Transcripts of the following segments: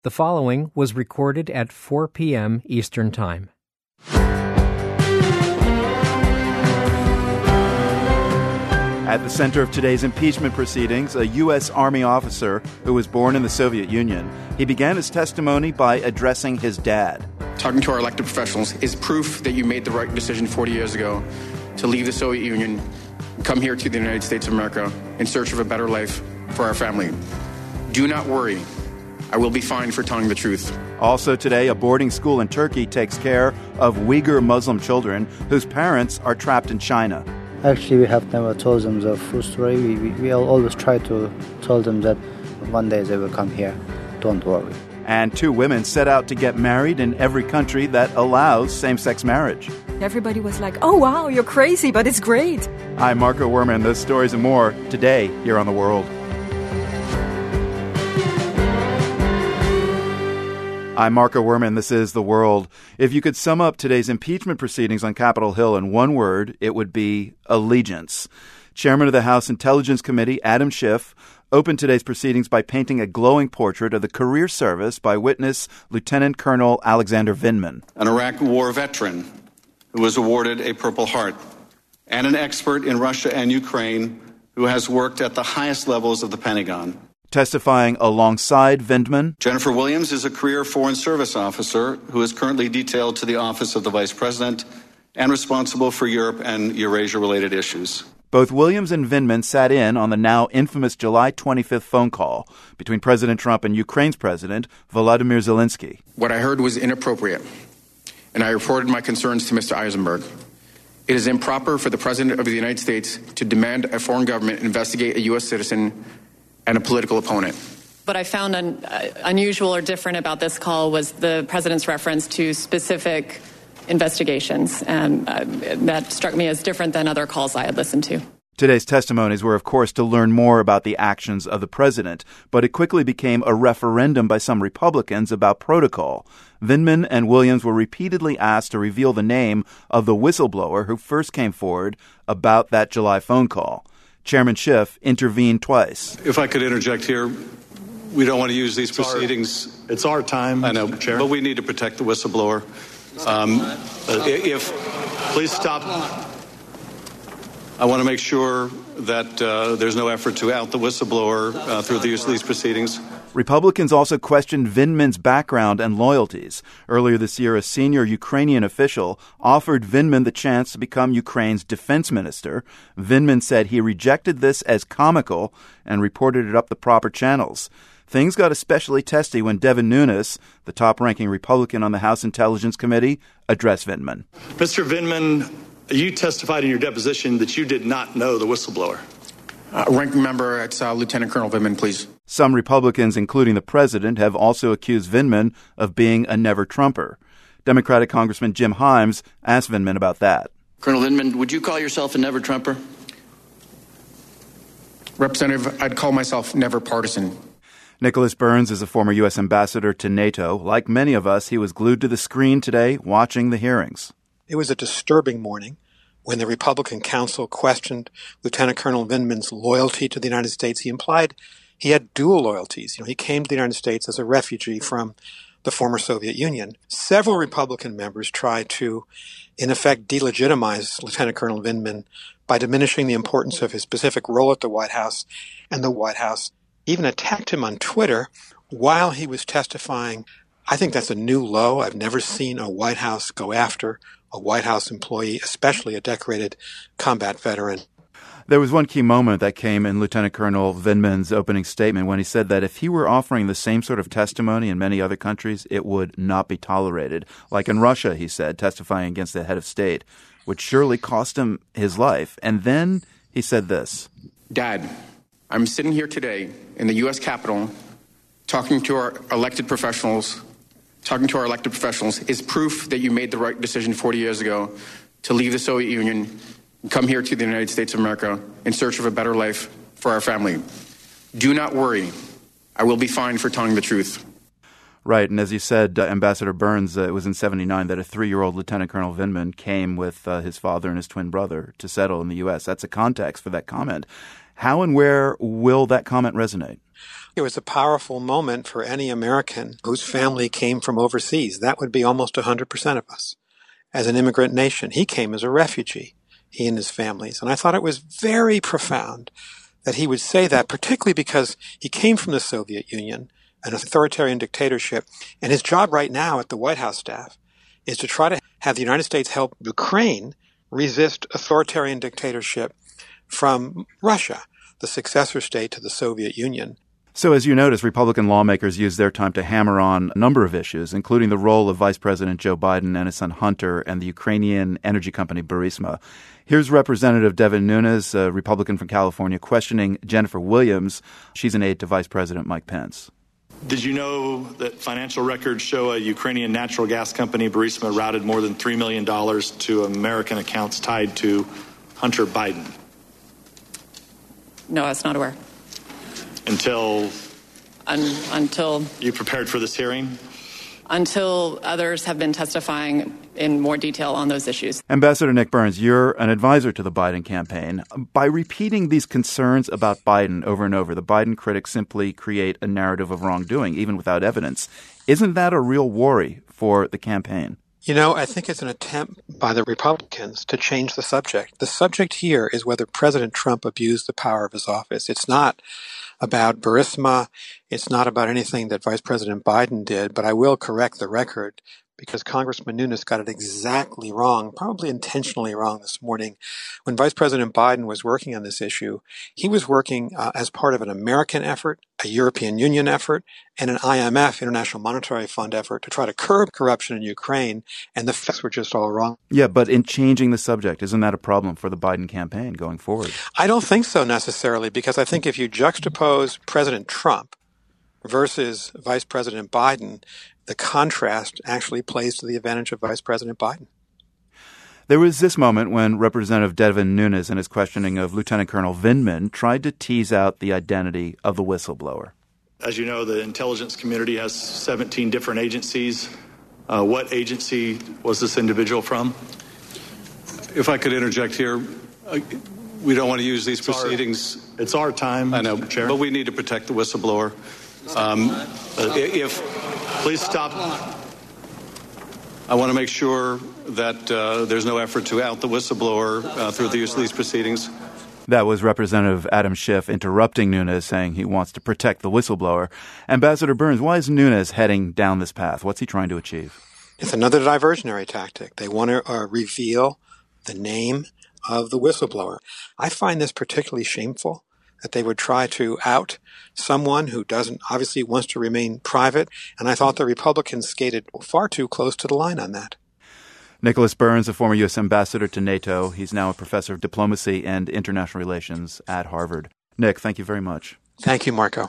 The following was recorded at 4 p.m. Eastern Time. At the center of today's impeachment proceedings, a U.S. Army officer who was born in the Soviet Union. He began his testimony by addressing his dad. Talking to our elected professionals is proof that you made the right decision 40 years ago to leave the Soviet Union and come here to the United States of America in search of a better life for our family. Do not worry. I will be fine for telling the truth. Also today, a boarding school in Turkey takes care of Uyghur Muslim children whose parents are trapped in China. Actually, we have never told them the full story. We always try to tell them that one day they will come here. Don't worry. And two women set out to get married in every country that allows same-sex marriage. Everybody was like, oh, wow, you're crazy, but it's great. I'm Marco Werman. Those stories and more today here on The World. I'm Marco Werman. This is The World. If you could sum up today's impeachment proceedings on Capitol Hill in one word, it would be allegiance. Chairman of the House Intelligence Committee, Adam Schiff, opened today's proceedings by painting a glowing portrait of the career service by witness Lieutenant Colonel Alexander Vindman. An Iraq War veteran who was awarded a Purple Heart, and an expert in Russia and Ukraine who has worked at the highest levels of the Pentagon. Testifying alongside Vindman, Jennifer Williams is a career Foreign Service officer who is currently detailed to the Office of the Vice President and responsible for Europe and Eurasia-related issues. Both Williams and Vindman sat in on the now infamous July 25th phone call between President Trump and Ukraine's President, Volodymyr Zelensky. What I heard was inappropriate, and I reported my concerns to Mr. Eisenberg. It is improper for the President of the United States to demand a foreign government investigate a U.S. citizen and a political opponent. What I found unusual or different about this call was the President's reference to specific investigations, and that struck me as different than other calls I had listened to. Today's testimonies were, of course, to learn more about the actions of the president, but it quickly became a referendum by some Republicans about protocol. Vindman and Williams were repeatedly asked to reveal the name of the whistleblower who first came forward about that July phone call. Chairman Schiff intervened twice. If I could interject here, we don't want to use these proceedings. It's our time, I know, Mr. Chair. But we need to protect the whistleblower. Please stop. I want to make sure that there's no effort to out the whistleblower through the use of these proceedings. Republicans also questioned Vindman's background and loyalties. Earlier this year, a senior Ukrainian official offered Vindman the chance to become Ukraine's defense minister. Vindman said he rejected this as comical and reported it up the proper channels. Things got especially testy when Devin Nunes, the top-ranking Republican on the House Intelligence Committee, addressed Vindman. Mr. Vindman, you testified in your deposition that you did not know the whistleblower. Ranking member, it's Lieutenant Colonel Vindman, please. Some Republicans, including the president, have also accused Vindman of being a never-Trumper. Democratic Congressman Jim Himes asked Vindman about that. Colonel Vindman, would you call yourself a never-Trumper? Representative, I'd call myself never partisan. Nicholas Burns is a former U.S. ambassador to NATO. Like many of us, he was glued to the screen today watching the hearings. It was a disturbing morning when the Republican counsel questioned Lieutenant Colonel Vindman's loyalty to the United States. He implied he had dual loyalties. He came to the United States as a refugee from the former Soviet Union. Several Republican members tried to, in effect, delegitimize Lieutenant Colonel Vindman by diminishing the importance of his specific role at the White House, and the White House even attacked him on Twitter while he was testifying. I think that's a new low. I've never seen a White House go after a White House employee, especially a decorated combat veteran. There was one key moment that came in Lieutenant Colonel Vindman's opening statement when he said that if he were offering the same sort of testimony in many other countries, it would not be tolerated. Like in Russia, he said, testifying against the head of state, which surely cost him his life. And then he said this. Dad, I'm sitting here today in the U.S. Capitol talking to our elected professionals is proof that you made the right decision 40 years ago to leave the Soviet Union and come here to the United States of America in search of a better life for our family. Do not worry. I will be fine for telling the truth. Right, and as you said, Ambassador Burns, it was in 1979 that a 3-year-old Lieutenant Colonel Vindman came with his father and his twin brother to settle in the U.S. That's a context for that comment. How and where will that comment resonate? It was a powerful moment for any American whose family came from overseas. That would be almost 100% of us. As an immigrant nation, he came as a refugee, he and his families. And I thought it was very profound that he would say that, particularly because he came from the Soviet Union, an authoritarian dictatorship, and his job right now at the White House staff is to try to have the United States help Ukraine resist authoritarian dictatorship from Russia, the successor state to the Soviet Union. So as you notice, Republican lawmakers used their time to hammer on a number of issues, including the role of Vice President Joe Biden and his son Hunter and the Ukrainian energy company Burisma. Here's Representative Devin Nunes, a Republican from California, questioning Jennifer Williams. She's an aide to Vice President Mike Pence. Did you know that financial records show a Ukrainian natural gas company, Burisma, routed more than $3 million to American accounts tied to Hunter Biden? No, I was not aware. Until you prepared for this hearing? Until others have been testifying in more detail on those issues. Ambassador Nick Burns, you're an advisor to the Biden campaign. By repeating these concerns about Biden over and over, the Biden critics simply create a narrative of wrongdoing, even without evidence. Isn't that a real worry for the campaign? You know, I think it's an attempt by the Republicans to change the subject. The subject here is whether President Trump abused the power of his office. It's not about Burisma. It's not about anything that Vice President Biden did, but I will correct the record because Congressman Nunes got it exactly wrong, probably intentionally wrong this morning. When Vice President Biden was working on this issue, he was working as part of an American effort, a European Union effort, and an IMF, International Monetary Fund effort to try to curb corruption in Ukraine, and the facts were just all wrong. Yeah, but in changing the subject, isn't that a problem for the Biden campaign going forward? I don't think so necessarily, because I think if you juxtapose President Trump versus Vice President Biden, the contrast actually plays to the advantage of Vice President Biden. There was this moment when Representative Devin Nunes, in his questioning of Lieutenant Colonel Vindman, tried to tease out the identity of the whistleblower. As you know, the intelligence community has 17 different agencies. What agency was this individual from? If I could interject here, we don't want to use these proceedings. It's our time, I know, Chair. but we need to protect the whistleblower. Please stop. I want to make sure that there's no effort to out the whistleblower through the use of these proceedings. That was Representative Adam Schiff interrupting Nunes, saying he wants to protect the whistleblower. Ambassador Burns, why is Nunes heading down this path? What's he trying to achieve? It's another diversionary tactic. They want to reveal the name of the whistleblower. I find this particularly shameful, that they would try to out someone who obviously wants to remain private, and I thought the Republicans skated far too close to the line on that. Nicholas Burns, a former U.S. ambassador to NATO. He's now a professor of diplomacy and international relations at Harvard. Nick, thank you very much. Thank you, Marco.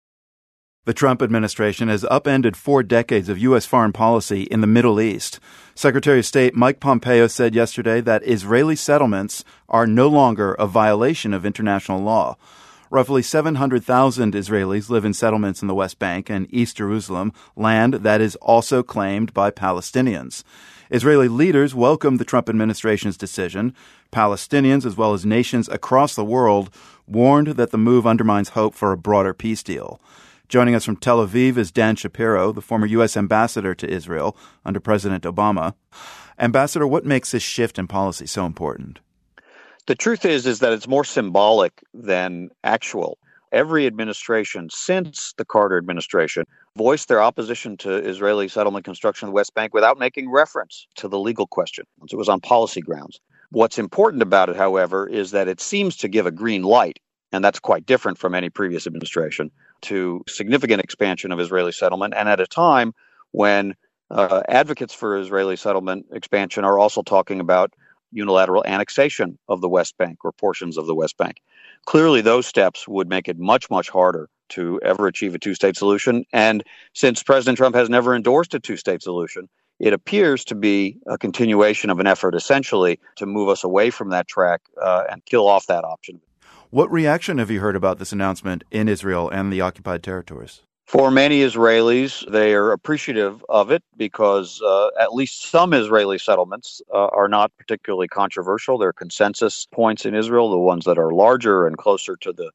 The Trump administration has upended 4 decades of U.S. foreign policy in the Middle East. Secretary of State Mike Pompeo said yesterday that Israeli settlements are no longer a violation of international law. Roughly 700,000 Israelis live in settlements in the West Bank and East Jerusalem, land that is also claimed by Palestinians. Israeli leaders welcomed the Trump administration's decision. Palestinians, as well as nations across the world, warned that the move undermines hope for a broader peace deal. Joining us from Tel Aviv is Dan Shapiro, the former U.S. ambassador to Israel under President Obama. Ambassador, what makes this shift in policy so important? The truth is that it's more symbolic than actual. Every administration since the Carter administration voiced their opposition to Israeli settlement construction in the West Bank without making reference to the legal question. It was on policy grounds. What's important about it, however, is that it seems to give a green light, and that's quite different from any previous administration, to significant expansion of Israeli settlement, and at a time when advocates for Israeli settlement expansion are also talking about unilateral annexation of the West Bank or portions of the West Bank. Clearly, those steps would make it much, much harder to ever achieve a two-state solution. And since President Trump has never endorsed a two-state solution, it appears to be a continuation of an effort essentially to move us away from that track and kill off that option. What reaction have you heard about this announcement in Israel and the occupied territories? For many Israelis, they are appreciative of it because at least some Israeli settlements are not particularly controversial. There are consensus points in Israel, the ones that are larger and closer to the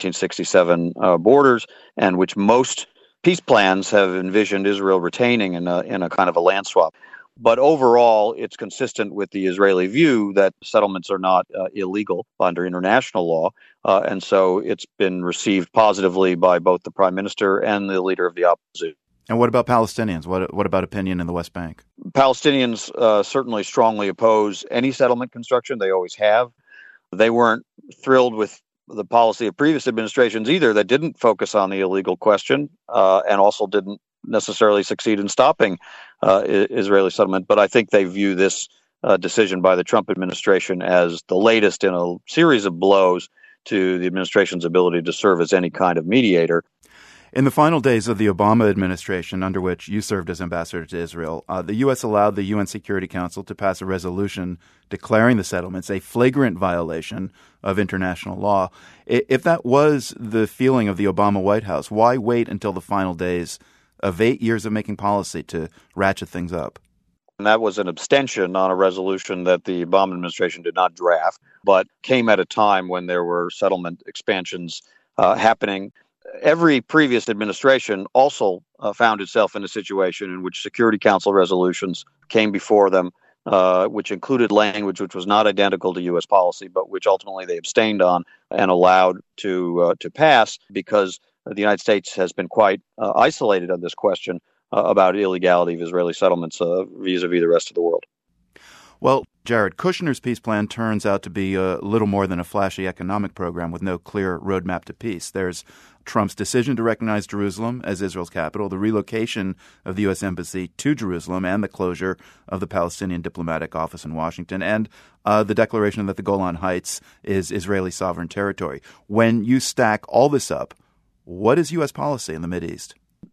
pre-1967 borders, and which most peace plans have envisioned Israel retaining in a kind of a land swap. But overall, it's consistent with the Israeli view that settlements are not illegal under international law. And so it's been received positively by both the prime minister and the leader of the opposition. And what about Palestinians? What about opinion in the West Bank? Palestinians certainly strongly oppose any settlement construction. They always have. They weren't thrilled with the policy of previous administrations either that didn't focus on the illegal question and also didn't necessarily succeed in stopping Israeli settlement. But I think they view this decision by the Trump administration as the latest in a series of blows to the administration's ability to serve as any kind of mediator. In the final days of the Obama administration, under which you served as ambassador to Israel, the U.S. allowed the UN Security Council to pass a resolution declaring the settlements a flagrant violation of international law. If that was the feeling of the Obama White House, why wait until the final days of 8 years of making policy to ratchet things up? And that was an abstention on a resolution that the Obama administration did not draft, but came at a time when there were settlement expansions happening. Every previous administration also found itself in a situation in which Security Council resolutions came before them, which included language which was not identical to U.S. policy, but which ultimately they abstained on and allowed to pass because the United States has been quite isolated on this question about illegality of Israeli settlements vis-a-vis the rest of the world. Well, Jared, Kushner's peace plan turns out to be a little more than a flashy economic program with no clear roadmap to peace. There's Trump's decision to recognize Jerusalem as Israel's capital, the relocation of the U.S. Embassy to Jerusalem, and the closure of the Palestinian diplomatic office in Washington, and the declaration that the Golan Heights is Israeli sovereign territory. When you stack all this up, what is U.S. policy in the Mideast?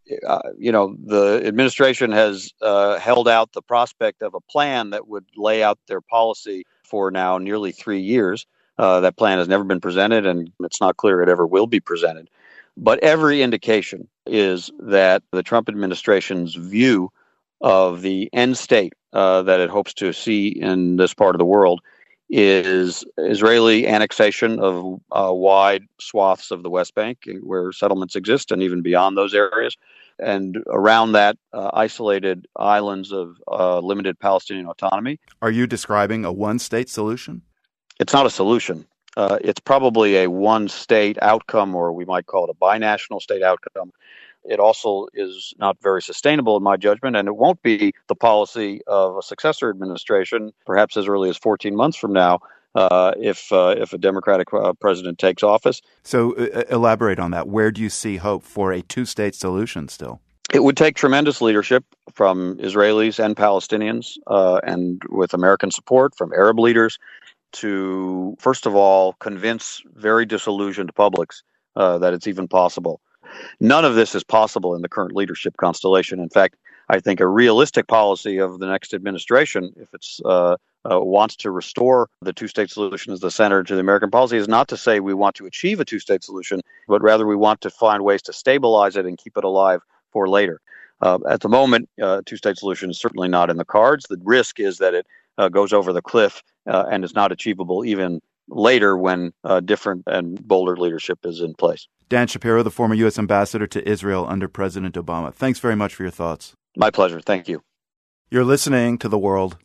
The administration has held out the prospect of a plan that would lay out their policy for now nearly 3 years. That plan has never been presented, and it's not clear it ever will be presented. But every indication is that the Trump administration's view of the end state that it hopes to see in this part of the world is Israeli annexation of wide swaths of the West Bank where settlements exist and even beyond those areas. And around that, isolated islands of limited Palestinian autonomy. Are you describing a one-state solution? It's not a solution. It's probably a one-state outcome, or we might call it a binational state outcome. It also is not very sustainable in my judgment, and it won't be the policy of a successor administration, perhaps as early as 14 months from now, if a Democratic president takes office. So elaborate on that. Where do you see hope for a two-state solution still? It would take tremendous leadership from Israelis and Palestinians, and with American support from Arab leaders, to, first of all, convince very disillusioned publics that it's even possible. None of this is possible in the current leadership constellation. In fact, I think a realistic policy of the next administration, if it's wants to restore the two-state solution as the center to the American policy, is not to say we want to achieve a two-state solution, but rather we want to find ways to stabilize it and keep it alive for later. At the moment, two-state solution is certainly not in the cards. The risk is that it goes over the cliff and is not achievable even later when different and bolder leadership is in place. Dan Shapiro, the former U.S. ambassador to Israel under President Obama. Thanks very much for your thoughts. My pleasure. Thank you. You're listening to The World.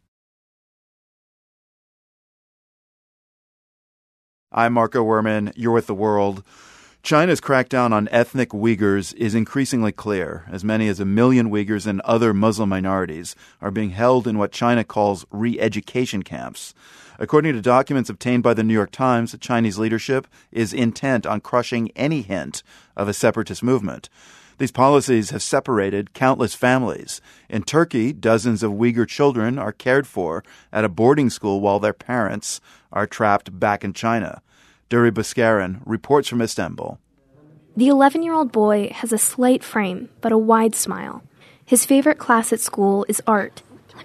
I'm Marco Werman. You're with The World. China's crackdown on ethnic Uyghurs is increasingly clear. As many as 1 million Uyghurs and other Muslim minorities are being held in what China calls re-education camps. According to documents obtained by the New York Times, the Chinese leadership is intent on crushing any hint of a separatist movement. These policies have separated countless families. In Turkey, dozens of Uyghur children are cared for at a boarding school while their parents are trapped back in China. Duri Buskarin reports from Istanbul. The 11-year-old boy has a slight frame, but a wide smile. His favorite class at school is art.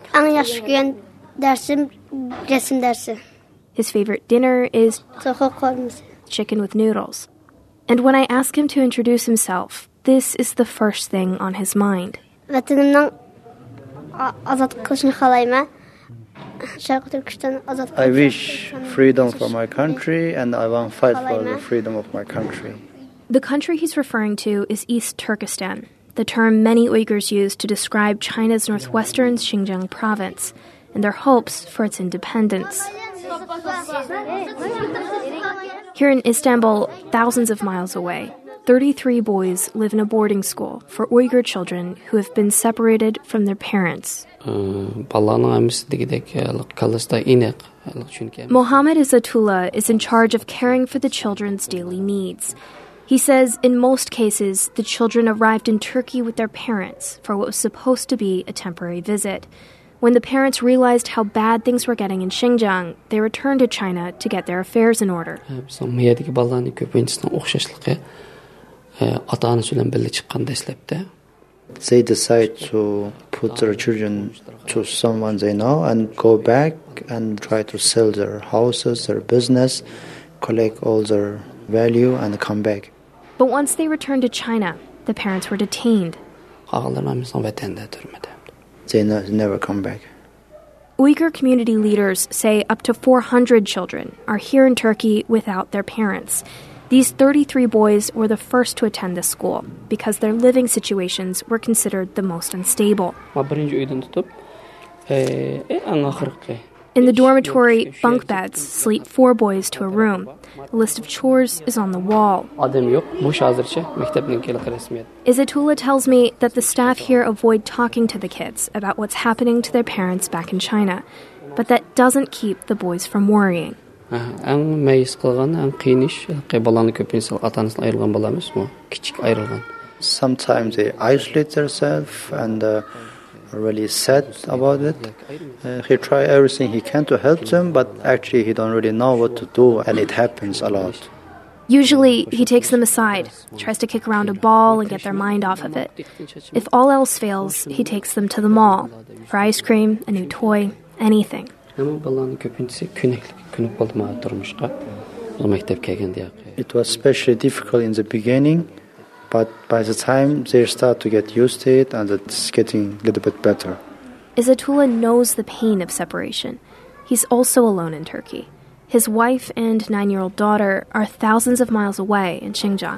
His favorite dinner is chicken with noodles. And when I ask him to introduce himself, this is the first thing on his mind. I wish freedom for my country, and I want to fight for the freedom of my country. The country he's referring to is East Turkestan, the term many Uyghurs use to describe China's northwestern Xinjiang province, and their hopes for its independence. Here in Istanbul, thousands of miles away, 33 boys live in a boarding school for Uyghur children who have been separated from their parents. Mohammed Izzatullah is in charge of caring for the children's daily needs. He says in most cases, the children arrived in Turkey with their parents for what was supposed to be a temporary visit. When the parents realized how bad things were getting in Xinjiang, they returned to China to get their affairs in order. They decide to put their children to someone they know and go back and try to sell their houses, their business, collect all their value and come back. But once they returned to China, the parents were detained. They never come back. Uyghur community leaders say up to 400 children are here in Turkey without their parents. These 33 boys were the first to attend this school because their living situations were considered the most unstable. In the dormitory, bunk beds sleep 4 boys to a room. A list of chores is on the wall. Izzatullah tells me that the staff here avoid talking to the kids about what's happening to their parents back in China, but that doesn't keep the boys from worrying. Sometimes they isolate themselves and are really sad about it. He tries everything he can to help them, but actually he don't really know what to do, and it happens a lot. Usually, he takes them aside, tries to kick around a ball and get their mind off of it. If all else fails, he takes them to the mall for ice cream, a new toy, anything. It was especially difficult in the beginning, but by the time they start to get used to it, and it's getting a little bit better. Izzatullah knows the pain of separation. He's also alone in Turkey. His wife and 9-year-old daughter are thousands of miles away in Xinjiang.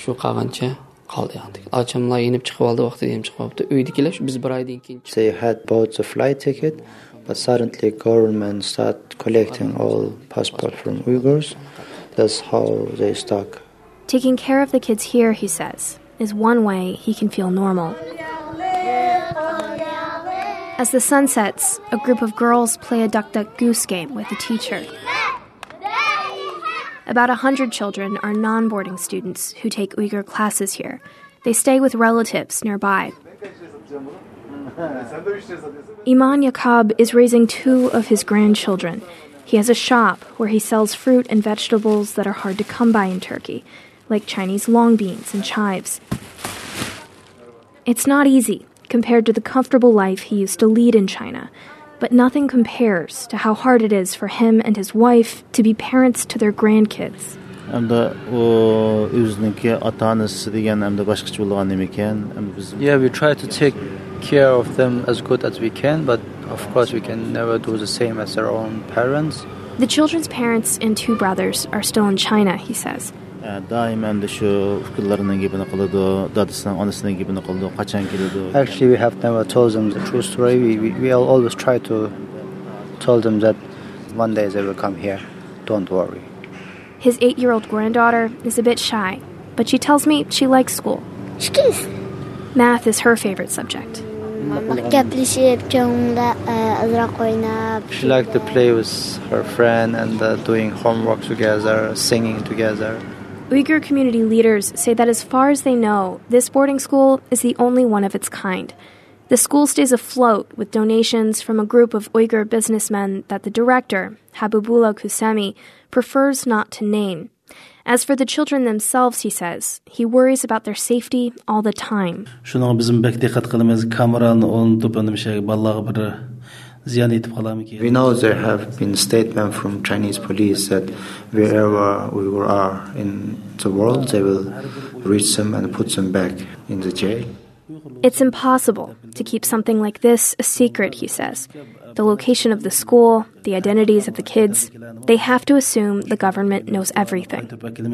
They had bought the flight ticket, but suddenly government started collecting all passports from Uyghurs. That's how they stuck. Taking care of the kids here, he says, is one way he can feel normal. As the sun sets, a group of girls play a duck-duck goose game with the teacher. About 100 children are non-boarding students who take Uyghur classes here. They stay with relatives nearby. Iman Yakab is raising 2 of his grandchildren. He has a shop where he sells fruit and vegetables that are hard to come by in Turkey, like Chinese long beans and chives. It's not easy compared to the comfortable life he used to lead in China, but nothing compares to how hard it is for him and his wife to be parents to their grandkids. Yeah, we try to take care of them as good as we can, but of course we can never do the same as their own parents. The children's parents and 2 brothers are still in China, he says. Actually, we have never told them the true story. We always try to tell them that one day they will come here. Don't worry. His 8-year-old granddaughter is a bit shy, but she tells me she likes school. Math is her favorite subject. She likes to play with her friend and doing homework together, singing together. Uyghur community leaders say that as far as they know, this boarding school is the only one of its kind. The school stays afloat with donations from a group of Uyghur businessmen that the director, Habibullah Kusemi, prefers not to name. As for the children themselves, he says, he worries about their safety all the time. We know there have been statements from Chinese police that wherever we are in the world, they will reach them and put them back in the jail. It's impossible to keep something like this a secret, he says. The location of the school, the identities of the kids, they have to assume the government knows everything.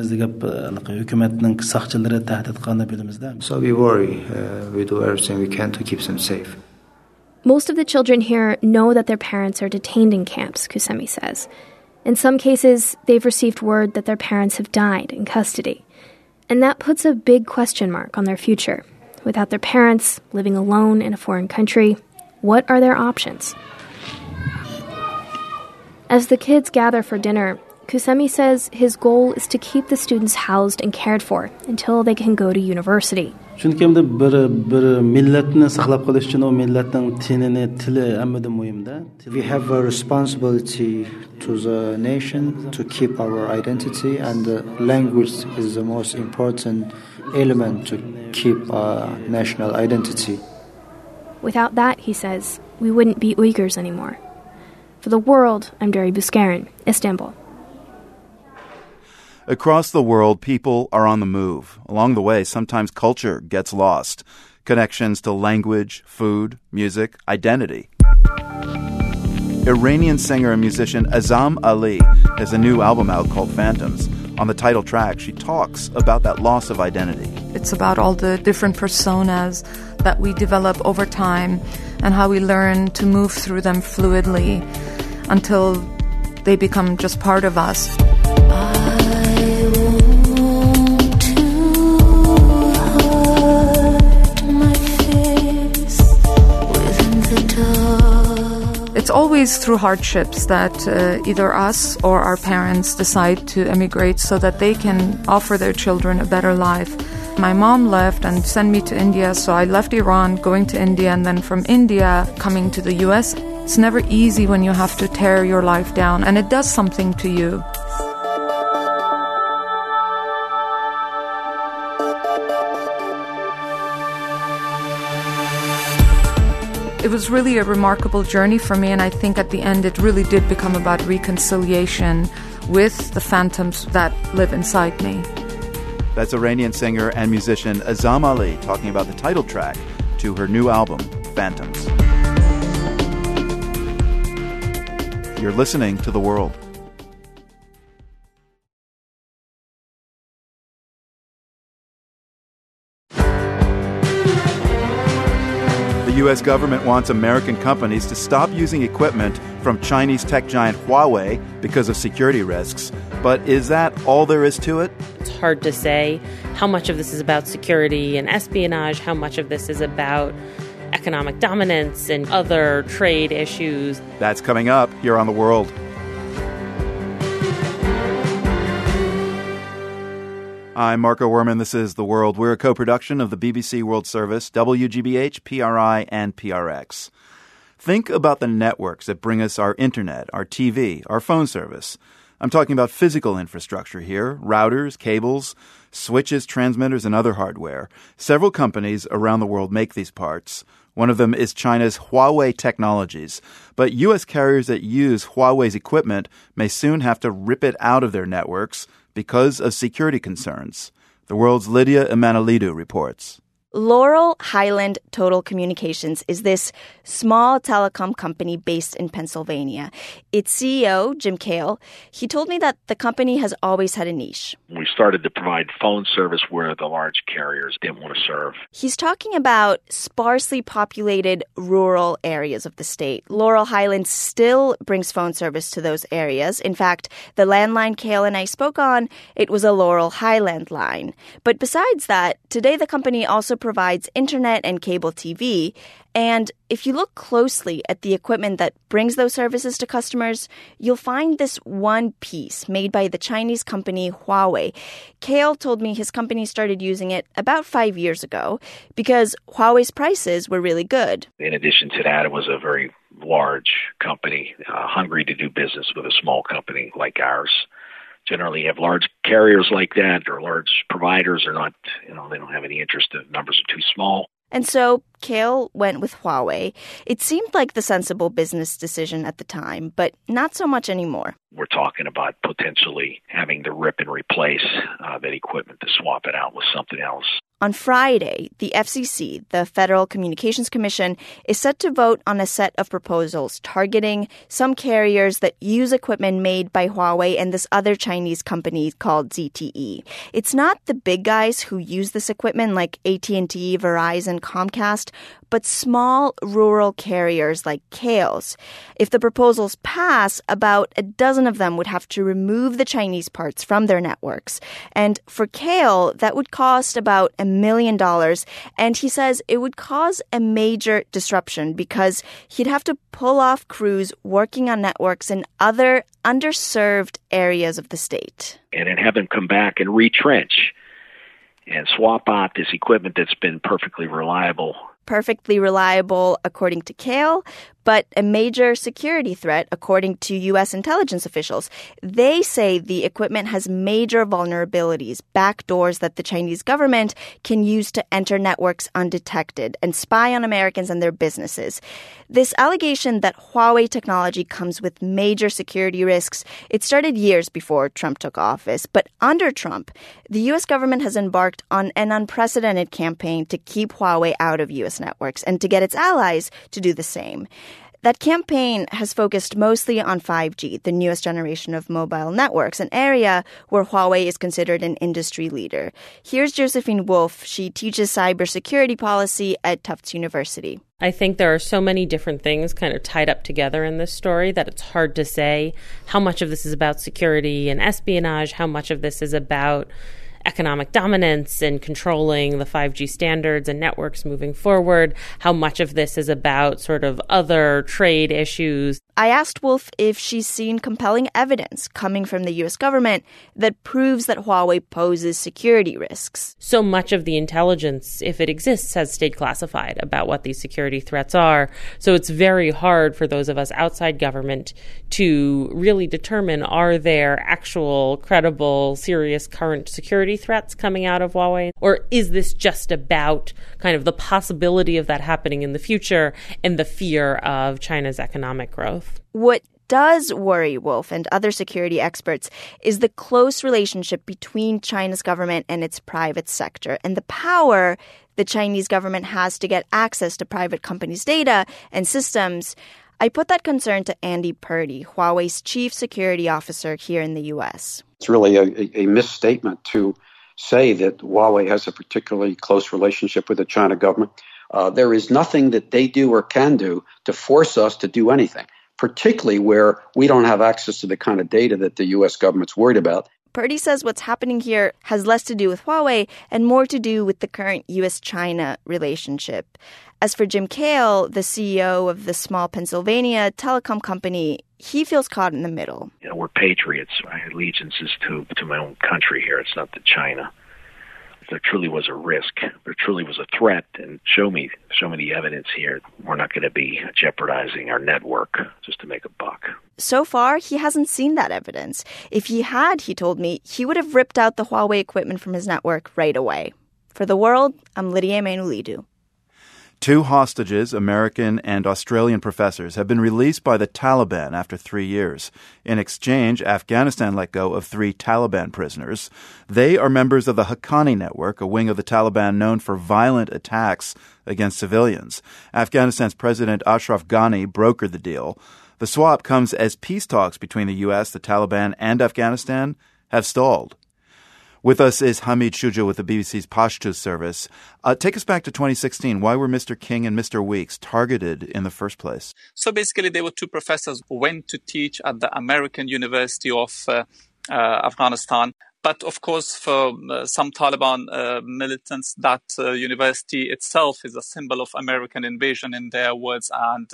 So we worry. We do everything we can to keep them safe. Most of the children here know that their parents are detained in camps, Kusemi says. In some cases, they've received word that their parents have died in custody. And that puts a big question mark on their future. Without their parents, living alone in a foreign country, what are their options? As the kids gather for dinner, Kusemi says his goal is to keep the students housed and cared for until they can go to university. We have a responsibility to the nation to keep our identity, and the language is the most important element to keep our national identity. Without that, he says, we wouldn't be Uyghurs anymore. For The World, I'm Dari Buskarin, Istanbul. Across the world, people are on the move. Along the way, sometimes culture gets lost. Connections to language, food, music, identity. Iranian singer and musician Azam Ali has a new album out called Phantoms. On the title track, she talks about that loss of identity. It's about all the different personas that we develop over time and how we learn to move through them fluidly until they become just part of us. It's always through hardships that either us or our parents decide to emigrate so that they can offer their children a better life. My mom left and sent me to India, so I left Iran, going to India, and then from India coming to the US. It's never easy when you have to tear your life down, and it does something to you. It was really a remarkable journey for me, and I think at the end it really did become about reconciliation with the phantoms that live inside me. That's Iranian singer and musician Azam Ali talking about the title track to her new album, Phantoms. You're listening to The World. The U.S. government wants American companies to stop using equipment from Chinese tech giant Huawei because of security risks. But is that all there is to it? It's hard to say how much of this is about security and espionage, how much of this is about economic dominance and other trade issues. That's coming up here on The World. I'm Marco Werman. This is The World. We're a co-production of the BBC World Service, WGBH, PRI, and PRX. Think about the networks that bring us our internet, our TV, our phone service. I'm talking about physical infrastructure here, routers, cables, switches, transmitters, and other hardware. Several companies around the world make these parts. One of them is China's Huawei Technologies. But U.S. carriers that use Huawei's equipment may soon have to rip it out of their networks because of security concerns. The World's Lydia Emanuelidou reports. Laurel Highland Total Communications is this small telecom company based in Pennsylvania. Its CEO, Jim Kale, he told me that the company has always had a niche. We started to provide phone service where the large carriers didn't want to serve. He's talking about sparsely populated rural areas of the state. Laurel Highland still brings phone service to those areas. In fact, the landline Kale and I spoke on, it was a Laurel Highland line. But besides that, today the company also provides internet and cable TV. And if you look closely at the equipment that brings those services to customers, you'll find this one piece made by the Chinese company Huawei. Kale told me his company started using it about 5 years ago because Huawei's prices were really good. In addition to that, it was a very large company, hungry to do business with a small company like ours. Generally, you have large carriers like that or large providers are not, they don't have any interest if numbers are too small. And so Kale went with Huawei. It seemed like the sensible business decision at the time, but not so much anymore. We're talking about potentially having to rip and replace that equipment to swap it out with something else. On Friday, the FCC, the Federal Communications Commission, is set to vote on a set of proposals targeting some carriers that use equipment made by Huawei and this other Chinese company called ZTE. It's not the big guys who use this equipment like AT&T, Verizon, Comcast, but small rural carriers like Kale's. If the proposals pass, about a dozen of them would have to remove the Chinese parts from their networks. And for Kale, that would cost about $1 million. And he says it would cause a major disruption because he'd have to pull off crews working on networks in other underserved areas of the state. And then have them come back and retrench and swap out this equipment that's been perfectly reliable, according to Kale, but a major security threat, according to U.S. intelligence officials. They say the equipment has major vulnerabilities, backdoors that the Chinese government can use to enter networks undetected and spy on Americans and their businesses. This allegation that Huawei technology comes with major security risks, it started years before Trump took office. But under Trump, the U.S. government has embarked on an unprecedented campaign to keep Huawei out of U.S. networks and to get its allies to do the same. That campaign has focused mostly on 5G, the newest generation of mobile networks, an area where Huawei is considered an industry leader. Here's Josephine Wolf. She teaches cybersecurity policy at Tufts University. I think there are so many different things kind of tied up together in this story that it's hard to say how much of this is about security and espionage, how much of this is about economic dominance and controlling the 5G standards and networks moving forward, how much of this is about sort of other trade issues. I asked Wolf if she's seen compelling evidence coming from the U.S. government that proves that Huawei poses security risks. So much of the intelligence, if it exists, has stayed classified about what these security threats are. So it's very hard for those of us outside government to really determine, are there actual, credible, serious current security threats coming out of Huawei? Or is this just about kind of the possibility of that happening in the future and the fear of China's economic growth? What does worry Wolf and other security experts is the close relationship between China's government and its private sector and the power the Chinese government has to get access to private companies' data and systems. I put that concern to Andy Purdy, Huawei's chief security officer here in the U.S. It's really a misstatement to say that Huawei has a particularly close relationship with the China government. There is nothing that they do or can do to force us to do anything, particularly where we don't have access to the kind of data that the U.S. government's worried about. Purdy says what's happening here has less to do with Huawei and more to do with the current U.S.-China relationship. As for Jim Kale, the CEO of the small Pennsylvania telecom company, he feels caught in the middle. You know, we're patriots. My allegiance is to my own country here. It's not to China. If there truly was a risk, there truly was a threat, and show me the evidence here. We're not going to be jeopardizing our network just to make a buck. So far, he hasn't seen that evidence. If he had, he told me, he would have ripped out the Huawei equipment from his network right away. For The World, I'm Lydia Emanuelidou. 2 hostages, American and Australian professors, have been released by the Taliban after 3 years. In exchange, Afghanistan let go of 3 Taliban prisoners. They are members of the Haqqani Network, a wing of the Taliban known for violent attacks against civilians. Afghanistan's President Ashraf Ghani brokered the deal. The swap comes as peace talks between the U.S., the Taliban, and Afghanistan have stalled. With us is Hamid Shuja with the BBC's Pashto service. Take us back to 2016. Why were Mr. King and Mr. Weeks targeted in the first place? So basically, they were 2 professors who went to teach at the American University of Afghanistan. But of course, for some Taliban militants, that university itself is a symbol of American invasion in their words, and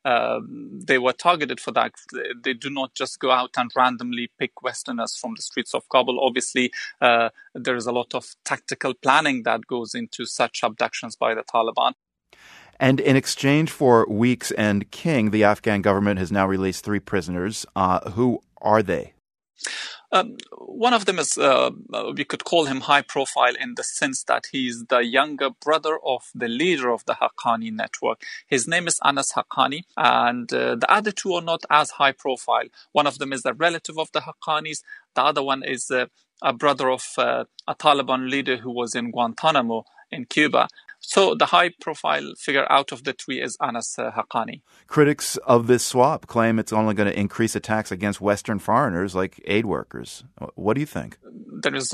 they were targeted for that. They do not just go out and randomly pick Westerners from the streets of Kabul. Obviously, there is a lot of tactical planning that goes into such abductions by the Taliban. And in exchange for Weeks and King, the Afghan government has now released 3 prisoners. Who are they? One of them is, we could call him high profile in the sense that he's the younger brother of the leader of the Haqqani network. His name is Anas Haqqani, and the other two are not as high profile. One of them is a relative of the Haqqanis. The other one is a brother of a Taliban leader who was in Guantanamo in Cuba. So the high-profile figure out of the three is Anas Haqqani. Critics of this swap claim it's only going to increase attacks against Western foreigners like aid workers. What do you think? There is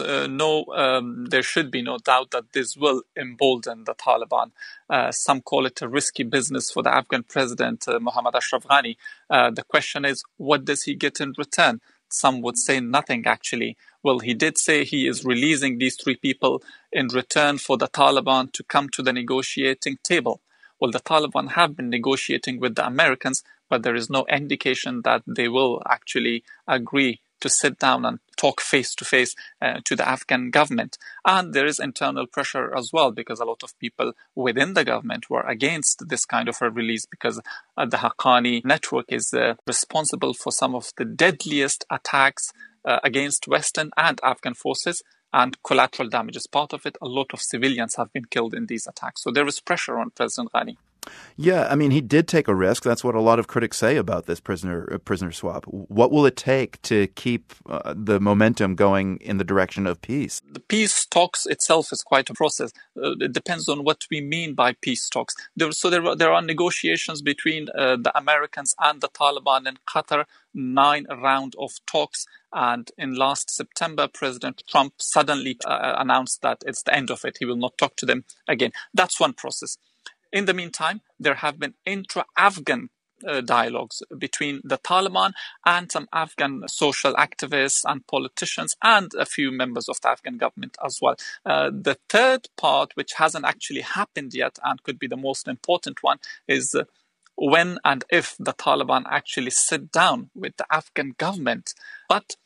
there should be no doubt that this will embolden the Taliban. Some call it a risky business for the Afghan president, Mohammad Ashraf Ghani. The question is, what does he get in return? Some would say nothing, actually. Well, he did say he is releasing these three people in return for the Taliban to come to the negotiating table. Well, the Taliban have been negotiating with the Americans, but there is no indication that they will actually agree to sit down and talk face-to-face to the Afghan government. And there is internal pressure as well, because a lot of people within the government were against this kind of a release, because the Haqqani network is responsible for some of the deadliest attacks against Western and Afghan forces, and collateral damage is part of it. A lot of civilians have been killed in these attacks. So there is pressure on President Ghani. Yeah, I mean, he did take a risk. That's what a lot of critics say about this prisoner swap. What will it take to keep the momentum going in the direction of peace? The peace talks itself is quite a process. It depends on what we mean by peace talks. There are negotiations between the Americans and the Taliban in Qatar, 9 rounds of talks. And in last September, President Trump suddenly announced that it's the end of it. He will not talk to them again. That's one process. In the meantime, there have been intra-Afghan dialogues between the Taliban and some Afghan social activists and politicians and a few members of the Afghan government as well. The third part, which hasn't actually happened yet and could be the most important one, is when and if the Taliban actually sit down with the Afghan government. But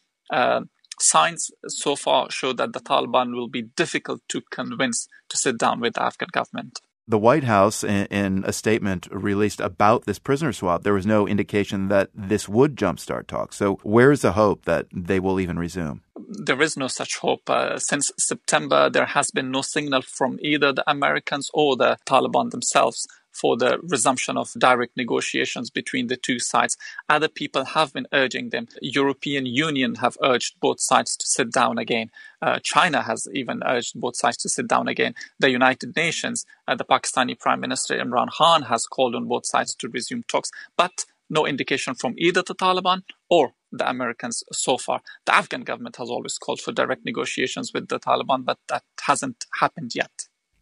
signs so far show that the Taliban will be difficult to convince to sit down with the Afghan government. The White House, in a statement released about this prisoner swap, there was no indication that this would jumpstart talks. So where's the hope that they will even resume? There is no such hope. Since September, there has been no signal from either the Americans or the Taliban themselves for the resumption of direct negotiations between the two sides. Other people have been urging them. European Union have urged both sides to sit down again. China has even urged both sides to sit down again. The United Nations, the Pakistani Prime Minister Imran Khan has called on both sides to resume talks, but no indication from either the Taliban or the Americans so far. The Afghan government has always called for direct negotiations with the Taliban, but that hasn't happened yet.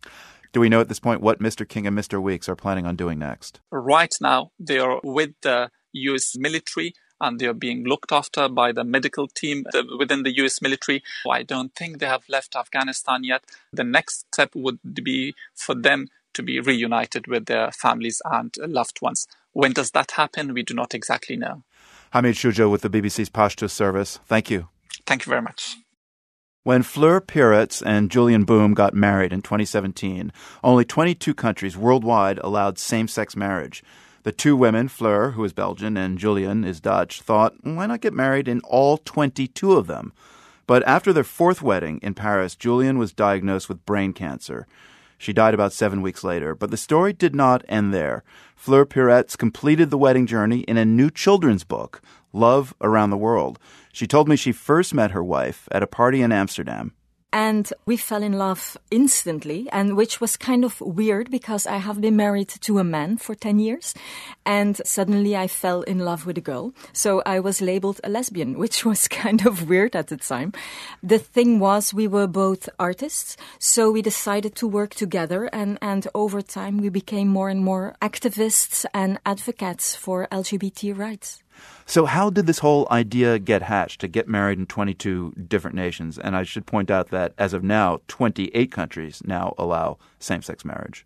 Do we know at this point what Mr. King and Mr. Weeks are planning on doing next? Right now, they are with the U.S. military and they are being looked after by the medical team within the U.S. military. I don't think they have left Afghanistan yet. The next step would be for them to be reunited with their families and loved ones. When does that happen? We do not exactly know. Hamid Shuja with the BBC's Pashto service. Thank you. Thank you very much. When Fleur Peretz and Julian Boom got married in 2017, only 22 countries worldwide allowed same-sex marriage. The two women, Fleur, who is Belgian, and Julian is Dutch, thought, why not get married in all 22 of them? But after their fourth wedding in Paris, Julian was diagnosed with brain cancer. She died about 7 weeks later. But the story did not end there. Fleur Peretz completed the wedding journey in a new children's book, Love Around the World. She told me she first met her wife at a party in Amsterdam. And we fell in love instantly, and which was kind of weird because I have been married to a man for 10 years. And suddenly I fell in love with a girl. So I was labeled a lesbian, which was kind of weird at the time. The thing was, we were both artists. So we decided to work together. And over time, we became more and more activists and advocates for LGBT rights. So how did this whole idea get hatched to get married in 22 different nations? And I should point out that as of now, 28 countries now allow same-sex marriage.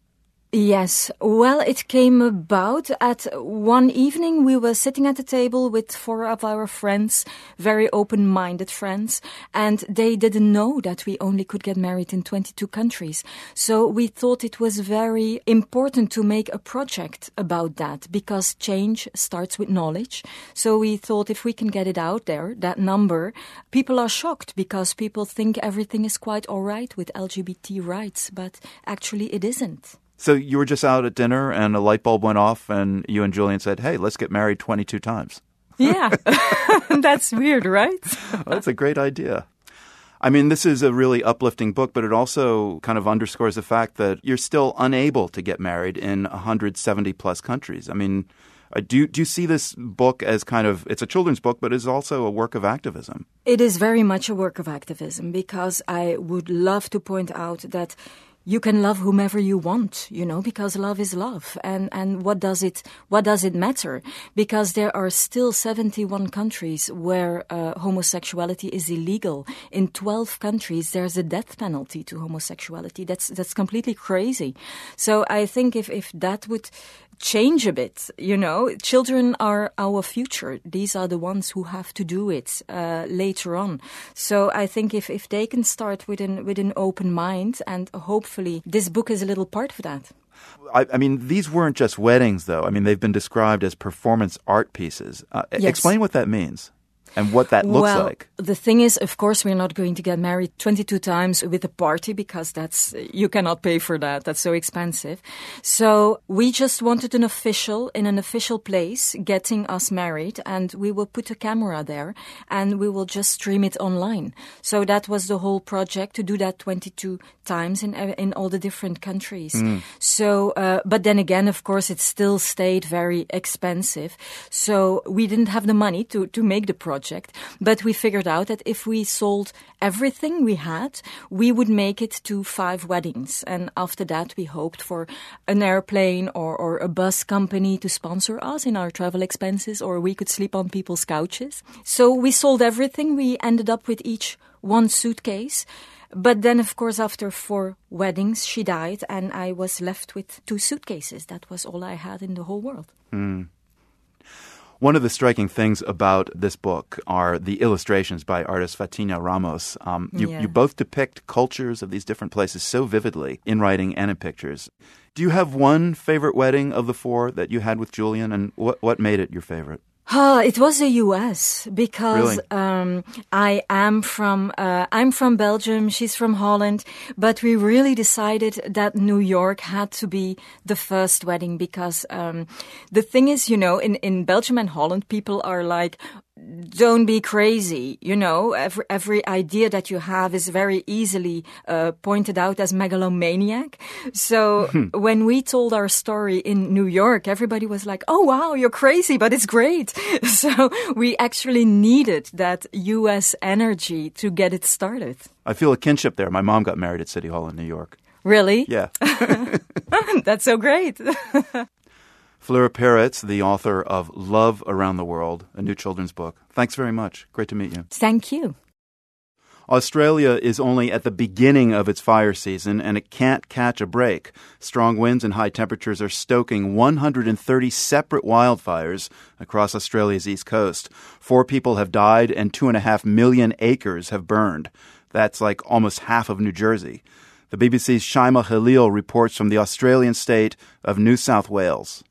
Yes. Well, it came about at one evening. We were sitting at the table with 4 of our friends, very open-minded friends, and they didn't know that we only could get married in 22 countries. So we thought it was very important to make a project about that because change starts with knowledge. So we thought if we can get it out there, that number, people are shocked because people think everything is quite all right with LGBT rights, but actually it isn't. So you were just out at dinner and a light bulb went off and you and Julian said, hey, let's get married 22 times. Yeah, that's weird, right? That's a great idea. I mean, this is a really uplifting book, but it also kind of underscores the fact that you're still unable to get married in 170 plus countries. I mean, do you see this book as kind of, it's a children's book, but it's also a work of activism? It is very much a work of activism because I would love to point out that you can love whomever you want, because love is love. And what does it matter? Because there are still 71 countries where homosexuality is illegal. In 12 countries, there's a death penalty to homosexuality. That's completely crazy. So I think if that would change a bit, children are our future. These are the ones who have to do it later on. So I think if they can start with an open mind, and hopefully this book is a little part of that. I mean, these weren't just weddings, though. I mean, they've been described as performance art pieces. Yes. Explain what that means. And what that looks like. The thing is, of course, we're not going to get married 22 times with a party because you cannot pay for that. That's so expensive. So we just wanted in an official place getting us married, and we will put a camera there and we will just stream it online. So that was the whole project, to do that 22 times in all the different countries. So, but then again, of course, it still stayed very expensive. So we didn't have the money to make the project. But we figured out that if we sold everything we had, we would make it to 5 weddings. And after that, we hoped for an airplane or a bus company to sponsor us in our travel expenses, or we could sleep on people's couches. So we sold everything. We ended up with each one suitcase. But then, of course, after 4 weddings, she died, and I was left with 2 suitcases. That was all I had in the whole world. One of the striking things about this book are the illustrations by artist Fatina Ramos. You both depict cultures of these different places so vividly in writing and in pictures. Do you have one favorite wedding of the 4 that you had with Julian, and what made it your favorite? It was the U.S. because Really? I'm from Belgium, she's from Holland, but we really decided that New York had to be the first wedding because the thing is, in Belgium and Holland, people are like, don't be crazy. Every idea that you have is very easily pointed out as megalomaniac. So when we told our story in New York, everybody was like, oh, wow, you're crazy, but it's great. So we actually needed that U.S. energy to get it started. I feel a kinship there. My mom got married at City Hall in New York. Really? Yeah. That's so great. Fleur Peretz, the author of Love Around the World, a new children's book. Thanks very much. Great to meet you. Thank you. Australia is only at the beginning of its fire season, and it can't catch a break. Strong winds and high temperatures are stoking 130 separate wildfires across Australia's east coast. 4 people have died and 2.5 million acres have burned. That's like almost half of New Jersey. The BBC's Shaima Khalil reports from the Australian state of New South Wales.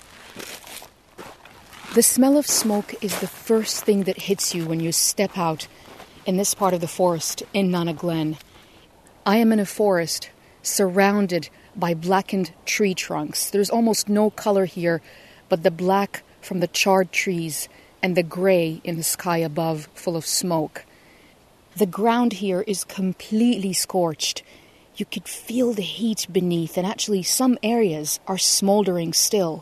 The smell of smoke is the first thing that hits you when you step out in this part of the forest in Nana Glen. I am in a forest surrounded by blackened tree trunks. There's almost no color here but the black from the charred trees and the gray in the sky above, full of smoke. The ground here is completely scorched. You could feel the heat beneath, and actually some areas are smoldering still.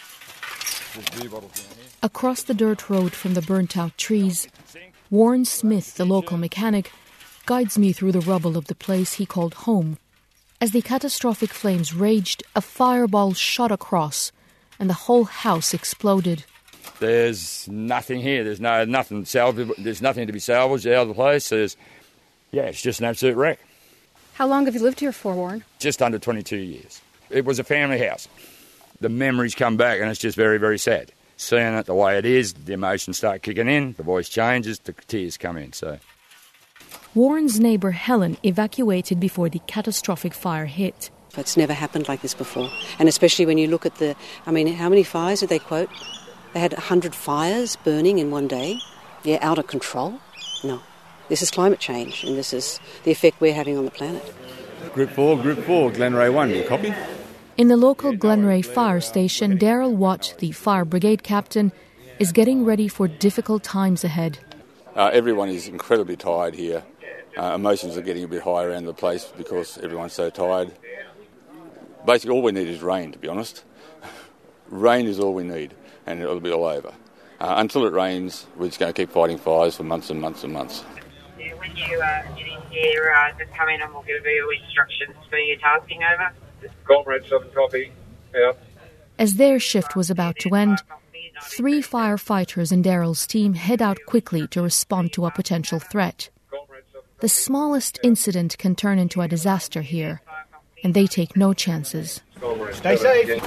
Across the dirt road from the burnt-out trees, Warren Smith, the local mechanic, guides me through the rubble of the place he called home. As the catastrophic flames raged, a fireball shot across, and the whole house exploded. There's nothing here. There's nothing salvageable. There's nothing to be salvaged out of the place. It's just an absolute wreck. How long have you lived here for, Warren? Just under 22 years. It was a family house. The memories come back, and it's just very, very sad. Seeing it the way it is, the emotions start kicking in, the voice changes, the tears come in. So, Warren's neighbour Helen evacuated before the catastrophic fire hit. It's never happened like this before. And especially when you look at how many fires did they quote? They had 100 fires burning in one day. Yeah, out of control? No. This is climate change, and this is the effect we're having on the planet. Group 4, Glenray 1, you copy? In the local Glenray fire station, Daryl Watt, the fire brigade captain, is getting ready for difficult times ahead. Everyone is incredibly tired here. Emotions are getting a bit high around the place because everyone's so tired. Basically, all we need is rain, to be honest. Rain is all we need, and it'll be all over. Until it rains, we're just going to keep fighting fires for months and months and months. Yeah, when you get in here, just come in and we'll give you instructions for your tasking over. Comrade 7 copy. Yeah. As their shift was about to end, 3 firefighters in Daryl's team head out quickly to respond to a potential threat. The smallest incident can turn into a disaster here, and they take no chances. Stay safe.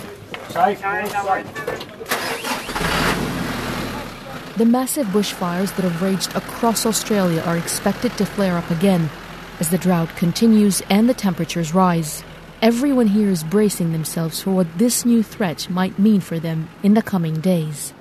The massive bushfires that have raged across Australia are expected to flare up again as the drought continues and the temperatures rise. Everyone here is bracing themselves for what this new threat might mean for them in the coming days.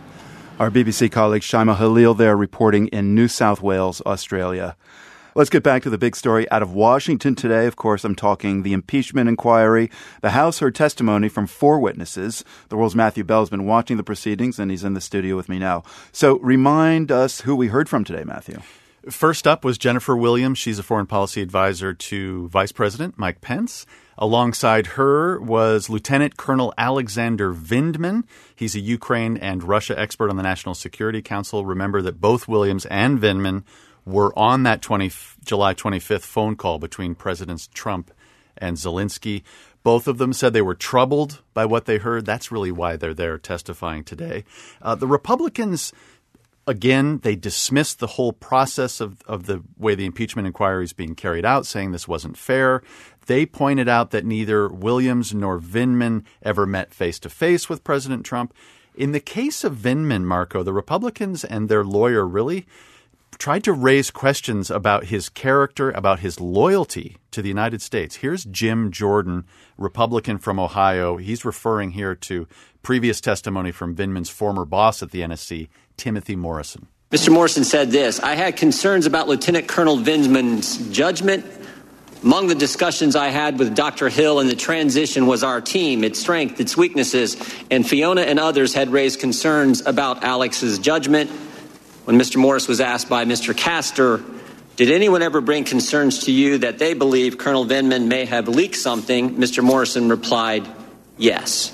Our BBC colleague Shaima Halil there reporting in New South Wales, Australia. Let's get back to the big story out of Washington today. Of course, I'm talking the impeachment inquiry. The House heard testimony from 4 witnesses. The World's Matthew Bell has been watching the proceedings, and he's in the studio with me now. So remind us who we heard from today, Matthew. First up was Jennifer Williams. She's a foreign policy advisor to Vice President Mike Pence. Alongside her was Lieutenant Colonel Alexander Vindman. He's a Ukraine and Russia expert on the National Security Council. Remember that both Williams and Vindman were on that July 25th phone call between Presidents Trump and Zelensky. Both of them said they were troubled by what they heard. That's really why they're there testifying today. The Republicans, again, they dismissed the whole process of the way the impeachment inquiry is being carried out, saying this wasn't fair. They pointed out that neither Williams nor Vindman ever met face-to-face with President Trump. In the case of Vindman, Marco, the Republicans and their lawyer really tried to raise questions about his character, about his loyalty to the United States. Here's Jim Jordan, Republican from Ohio. He's referring here to previous testimony from Vindman's former boss at the NSC, Timothy Morrison. Mr. Morrison said this: I had concerns about Lieutenant Colonel Vindman's judgment. Among the discussions I had with Dr. Hill in the transition was our team, its strength, its weaknesses, and Fiona and others had raised concerns about Alex's judgment. When Mr. Morris was asked by Mr. Castor, did anyone ever bring concerns to you that they believe Colonel Vindman may have leaked something, Mr. Morrison replied, yes.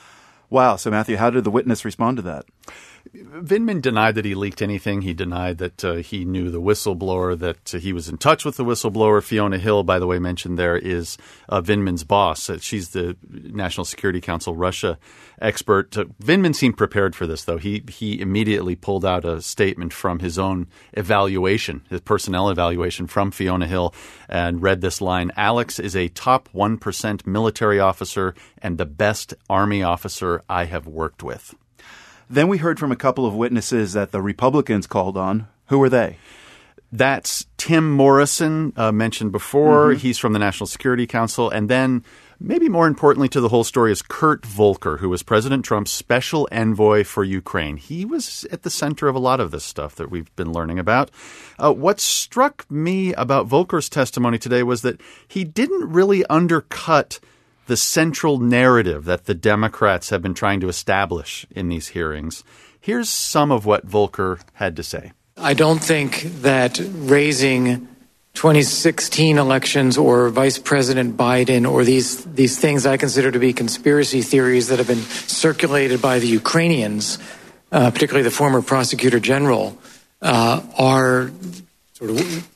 Wow. So, Matthew, how did the witness respond to that? Vindman denied that he leaked anything. He denied that he knew the whistleblower, that he was in touch with the whistleblower. Fiona Hill, by the way, mentioned there, is Vindman's boss. She's the National Security Council Russia expert. Vindman seemed prepared for this, though. He immediately pulled out a statement from his own evaluation, his personnel evaluation from Fiona Hill, and read this line: Alex is a top 1% military officer and the best Army officer I have worked with. Then we heard from a couple of witnesses that the Republicans called on. Who were they? That's Tim Morrison, mentioned before. Mm-hmm. He's from the National Security Council. And then, maybe more importantly to the whole story, is Kurt Volker, who was President Trump's special envoy for Ukraine. He was at the center of a lot of this stuff that we've been learning about. What struck me about Volker's testimony today was that he didn't really undercut the central narrative that the Democrats have been trying to establish in these hearings. Here's some of what Volker had to say. I don't think that raising 2016 elections or Vice President Biden or these things I consider to be conspiracy theories that have been circulated by the Ukrainians, particularly the former prosecutor general, are sort of...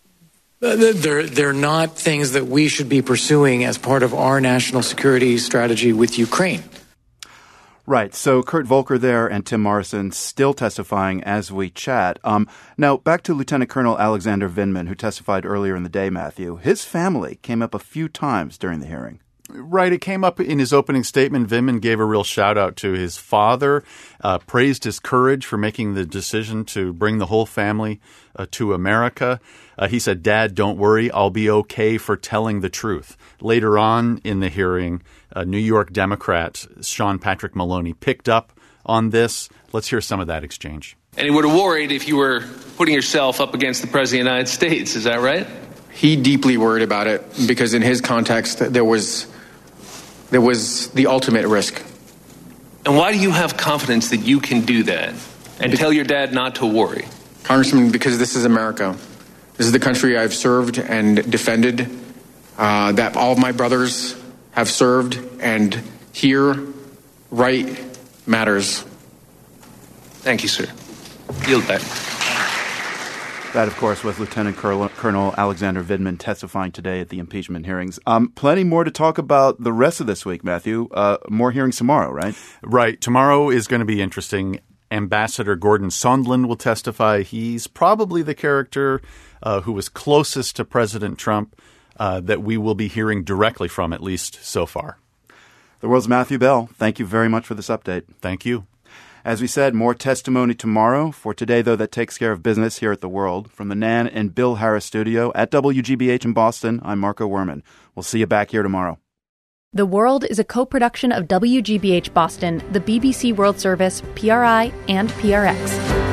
They're not things that we should be pursuing as part of our national security strategy with Ukraine. Right. So Kurt Volker there and Tim Morrison still testifying as we chat. Now, back to Lieutenant Colonel Alexander Vindman, who testified earlier in the day, Matthew. His family came up a few times during the hearing. Right. It came up in his opening statement. Vindman gave a real shout out to his father, praised his courage for making the decision to bring the whole family to America. He said, "Dad, don't worry. I'll be okay for telling the truth." Later on in the hearing, New York Democrat Sean Patrick Maloney picked up on this. Let's hear some of that exchange. And he would have worried if you were putting yourself up against the President of the United States. Is that right? He deeply worried about it because in his context, there was the ultimate risk. And why do you have confidence that you can do that and tell your dad not to worry? Congressman, because this is America. This is the country I've served and defended, that all of my brothers have served, and here, right matters. Thank you, sir. Yield back. That, of course, was Lieutenant Colonel Alexander Vindman testifying today at the impeachment hearings. Plenty more to talk about the rest of this week, Matthew. More hearings tomorrow, right? Right. Tomorrow is going to be interesting. Ambassador Gordon Sondland will testify. He's probably the character who was closest to President Trump that we will be hearing directly from, at least so far. The World's Matthew Bell. Thank you very much for this update. Thank you. As we said, more testimony tomorrow. For today, though, that takes care of business here at The World. From the Nan and Bill Harris studio at WGBH in Boston, I'm Marco Werman. We'll see you back here tomorrow. The World is a co-production of WGBH Boston, the BBC World Service, PRI, and PRX.